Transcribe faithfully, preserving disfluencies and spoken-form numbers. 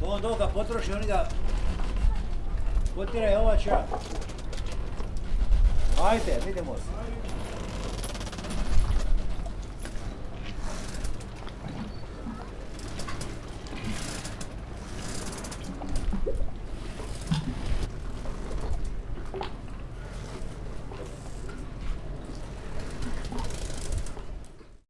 On dok ga potroši, oni ga potjeraju ova ča. Ajde, vidimo se.